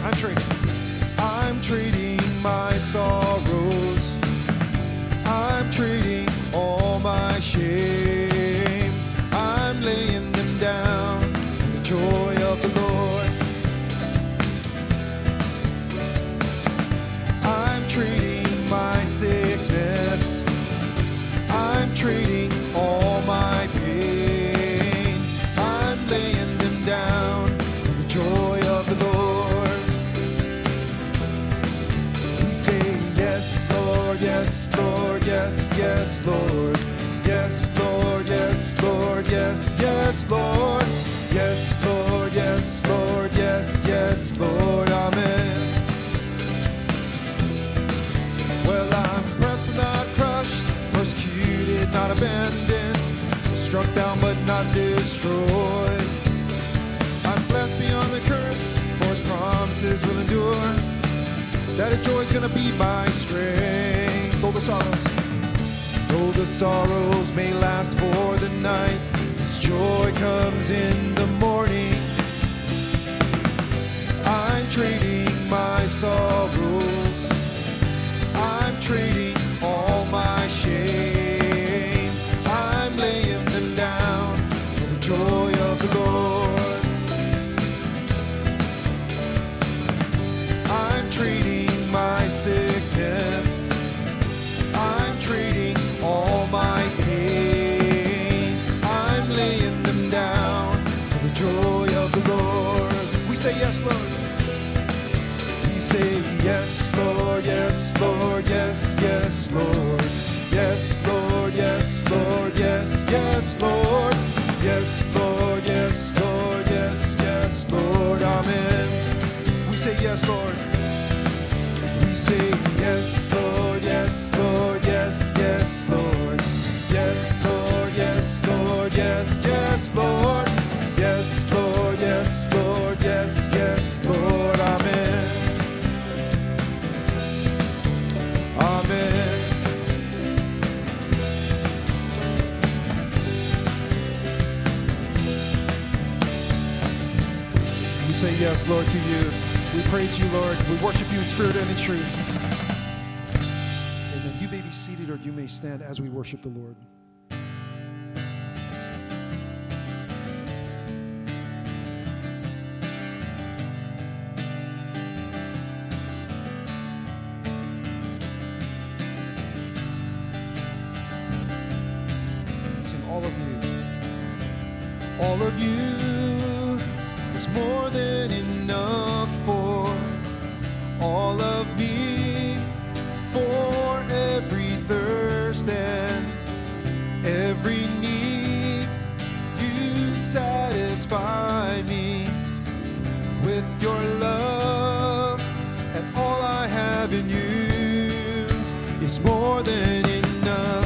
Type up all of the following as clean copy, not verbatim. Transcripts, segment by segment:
I'm trading my sorrows. I'm trading all my shame. I'm laying them down in the joy of the Lord. I'm trading my sickness. I'm trading all my pain. I'm laying them down in the joy of the Lord. We say yes, Lord, yes, Lord, yes, yes, Lord. Yes, Lord, yes, Lord, yes, yes, Lord. Yes, Lord, yes, Lord, yes, yes, Lord. Amen. Well, I'm pressed but not crushed, persecuted, not abandoned, struck down but not destroyed. I'm blessed beyond the curse, for his promises will endure. That his joy is gonna be my strength. Though the sorrows may last for the night, his joy comes in the morning. I'm trading my sorrows. I'm trading all my shame. I'm laying them down for the joy of the Lord. I'm trading my sickness. I'm trading all my pain. I'm laying them down for the joy of the Lord. We say yes, Lord. We say yes, Lord, yes, Lord, yes, yes, Lord. Yes, Lord, yes, Lord, yes, yes, Lord. Yes, Lord, yes, Lord, yes, yes, Lord. Amen. We say yes, Lord. We say yes, Lord, yes, Lord, yes, yes, Lord. Yes, Lord, yes, Lord, yes, yes, Lord. Yes, Lord, yes, Lord, yes, yes, Lord. Amen. Amen. We say yes, Lord, to you. We praise you, Lord. We worship you in spirit and in truth. Amen. You may be seated or you may stand as we worship the Lord. Sing all of you. All of you is more than enough for all of me, for every thirst and every need. You satisfy me with your love, and all I have in you is more than enough.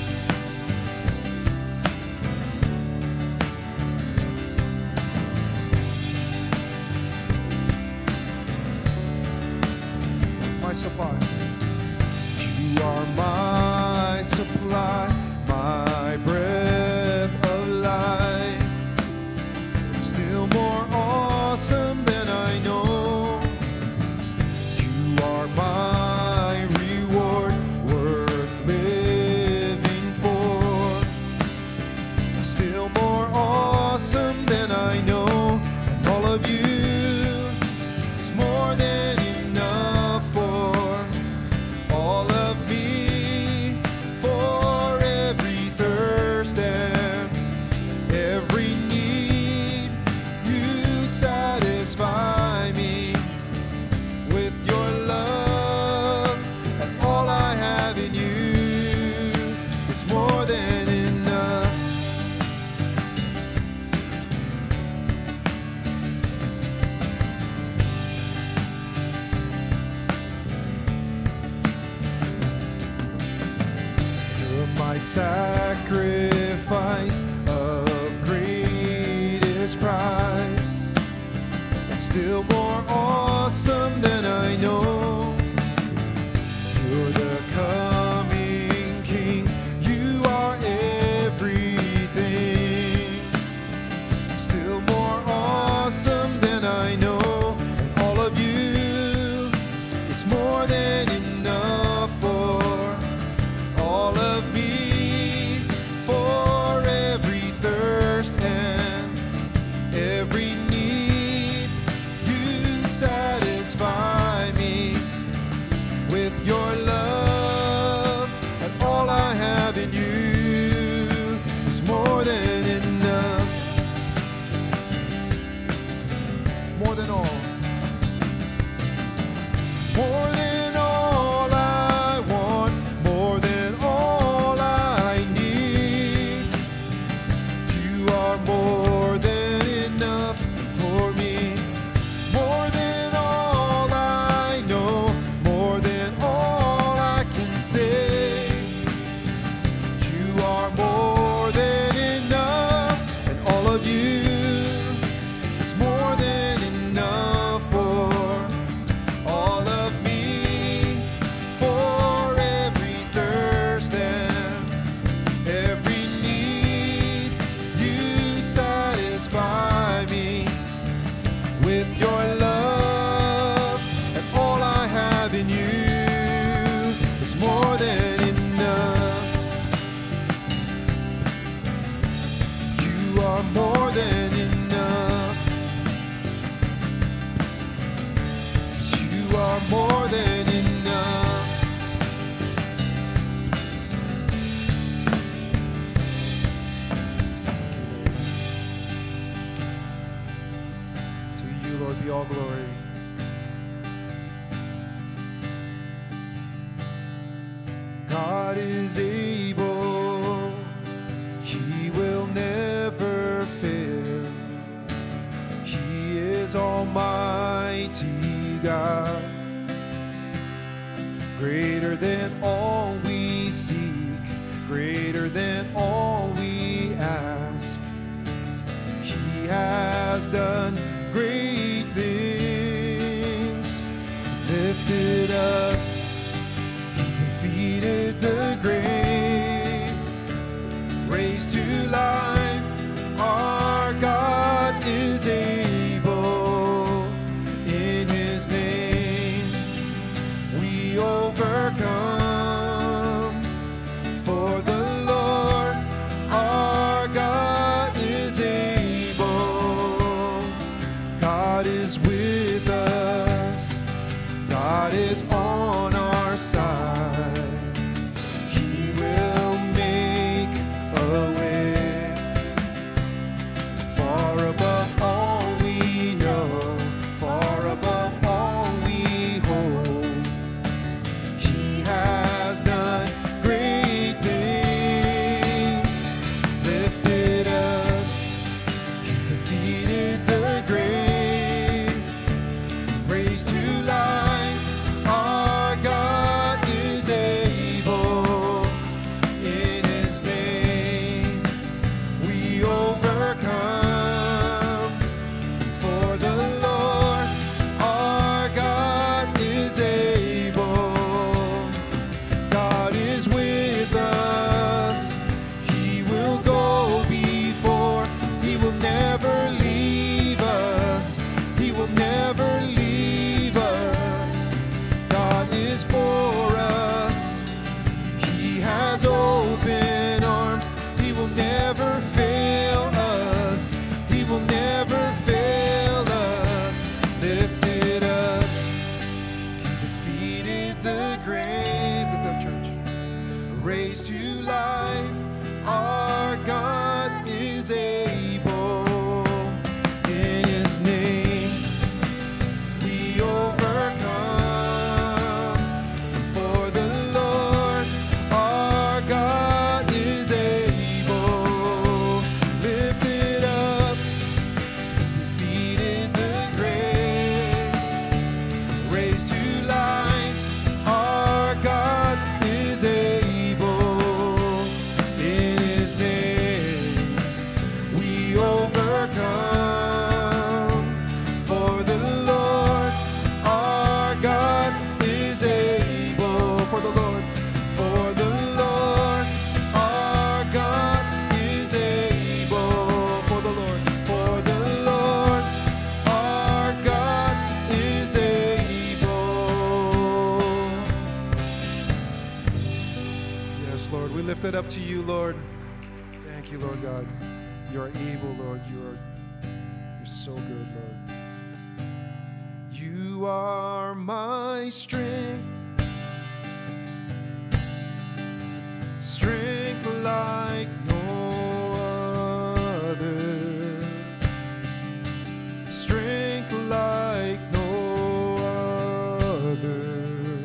Supply. You are my supply, my breath of life. Still more awesome than I know. You are my reward, worth living for. Still more awesome than I know. And all of you is more than enough for all of me, for every thirst and every need. You satisfy me with your love, and all I have in you is more than enough. My sacrifice of greatest price, and still more awesome than I know. You're the coming King. You are everything. Still more awesome than I know, and all of you are more than enough. To you, Lord, be all glory. God is able, He will never fail. He is Almighty God, greater than all we seek, greater than all we ask. He has done great things, lifted up, defeated the grave, raised to life. Our God is able. In His name we overcome. For the Lord our God is able. God is with us. God is on our side. He will make a way far above all we know, far above all we hope. He has done great things, lifted up, defeated the grave, raised to life. Our God is able. In His name we overcome. For the Lord our God is able. God is with us. He will go before. He will never leave us. He will never leave us. God is for us. He has open arms. He will never fail us. He will never fail us. Lifted up, defeated the grave. Lift up, church. Raised to life. Our God is able. In His name we overcome. For the Lord our God is able. Lifted up, defeated the grave, raised to life. Our God is able. In His name we overcome. For the Lord our God is able. For the Lord our God is able. For the Lord our God is able. Yes, Lord, we lift it up to you, Lord. Thank you, Lord God. You are able, Lord. You're so good, Lord. You are my strength, strength like no other, strength like no other,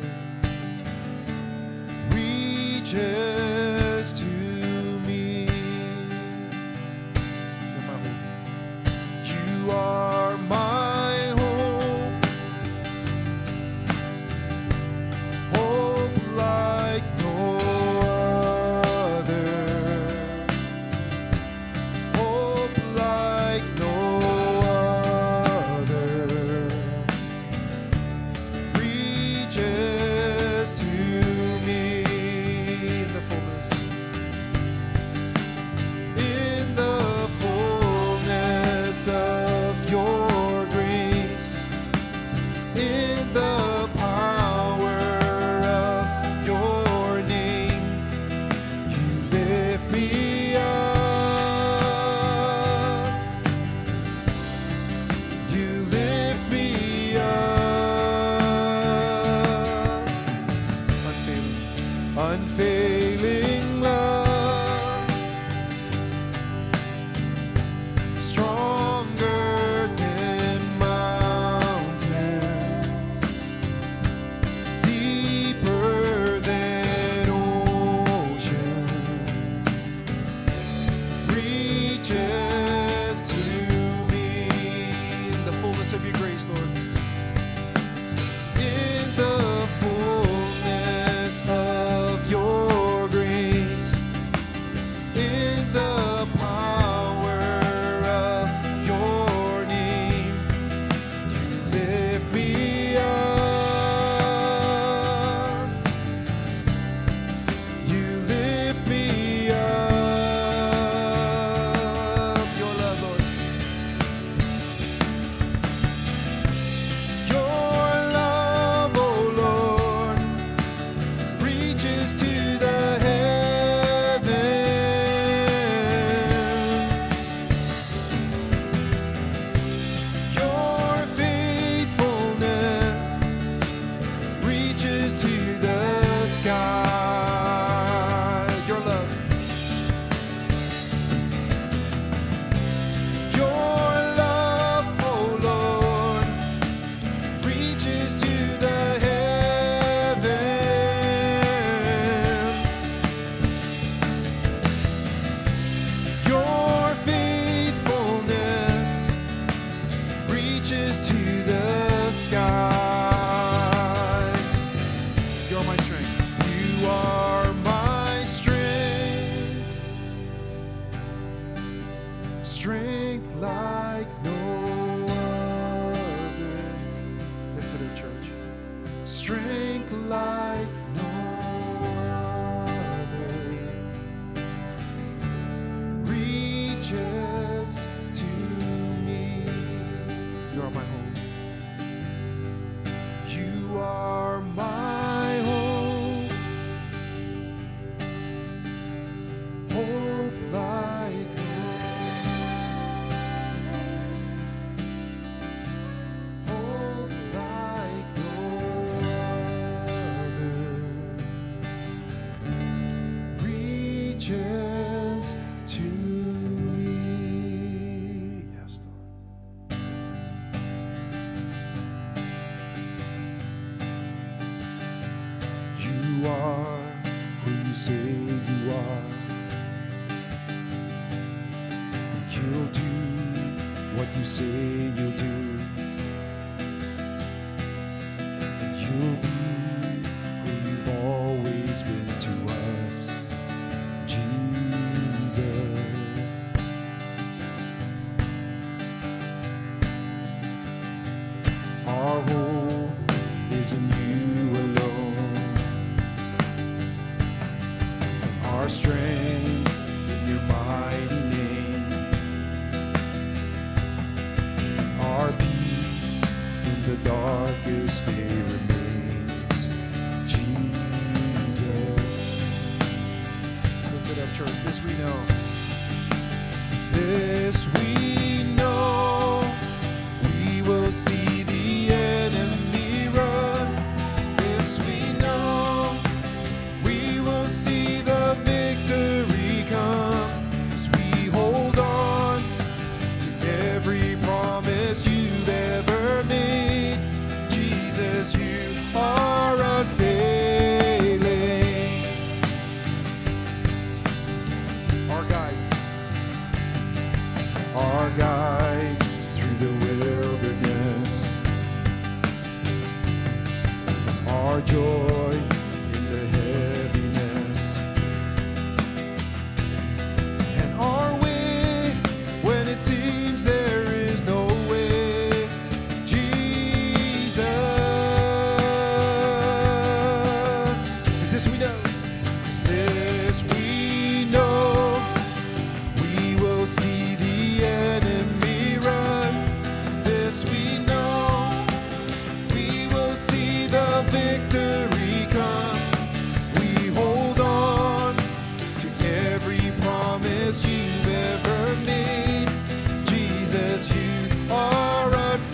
reaches to me. You're my hope. You are my hope, hope like no sky. Your love. Your love, oh Lord, reaches to the heavens. Your faithfulness reaches to the skies. You're my strength. You are my strength. Strength like no other. Lift it up, church. Strength like no other reaches to me. You are my home. You are my hope. Hope like no hope like no other reaches to me. Yes, Lord. You are who you say you are. You'll do what you say you'll do. You'll be who you've always been to us, Jesus. Our hope is in you alone. Our strength in your mighty name. Our peace in the darkest day remains, Jesus. Lift it up, church. This we know. This we know. We will see the enemy run. This we know. We will see the victory come. As we hold on to every promise you've ever made. Jesus, you are unfailing. Our guide through the wilderness. Our joy in the heaviness. And our way when it seems there is no way. Jesus. 'Cause this we know. 'Cause this we know. We will see the enemy run. This we know. We will see the victory come. We hold on to every promise you've ever made. Jesus, you are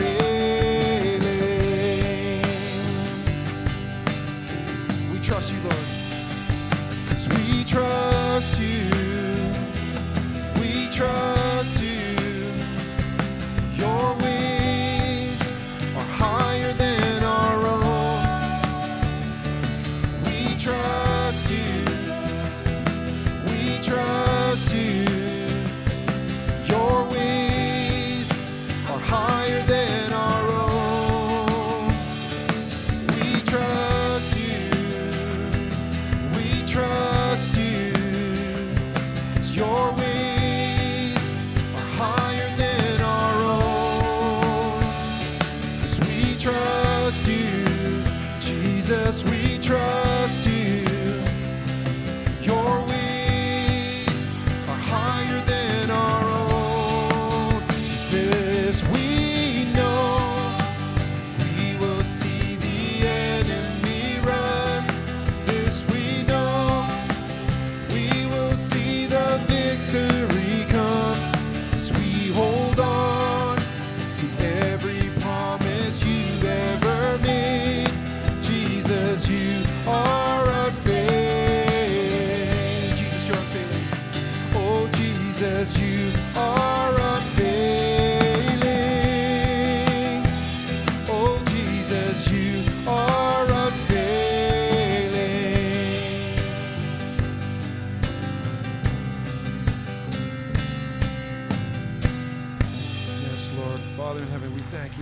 unfailing. We trust you, Lord, 'cause we trust you. We trust you. Your ways are higher than our own. We trust you. We trust you. Your ways are higher than our own. We trust you. We trust you. It's your ways are higher than our own. 'Cause we trust you. Jesus, we trust you. Your ways are higher than our own. 'Cause this we know. We will see the enemy run. This we know. We will see the victory come. As we hold on to every promise you've ever made. Jesus, you are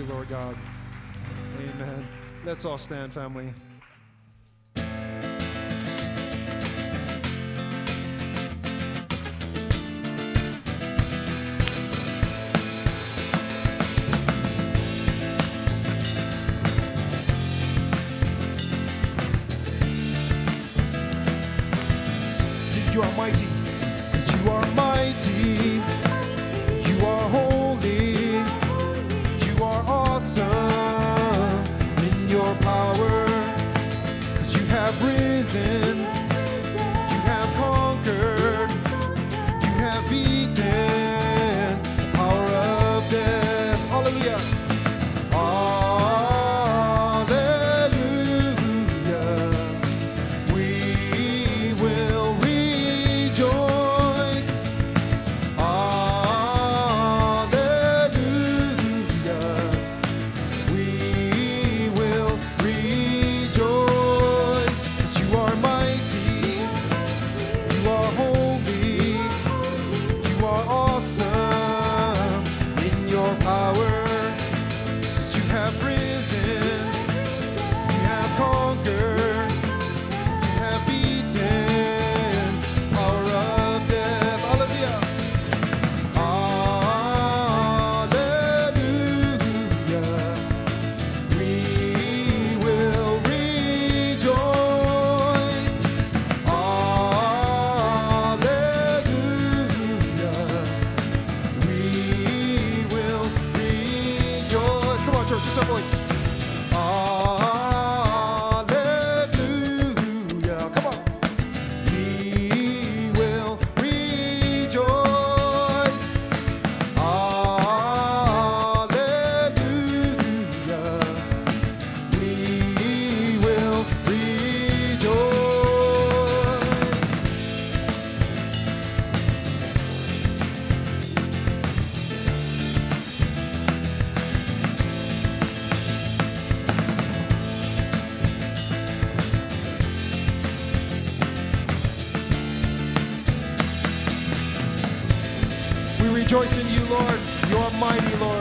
you, Lord God. Amen. Let's all stand, family. See, you are mighty, 'cause you are mighty. You are holy. You are awesome in your power, 'cause you have risen. You have conquered. You have beaten the power of death. Hallelujah. Just our voice. Hallelujah. Come on. We will rejoice. Hallelujah. We will rejoice. We rejoice in you, Lord. You are mighty, Lord.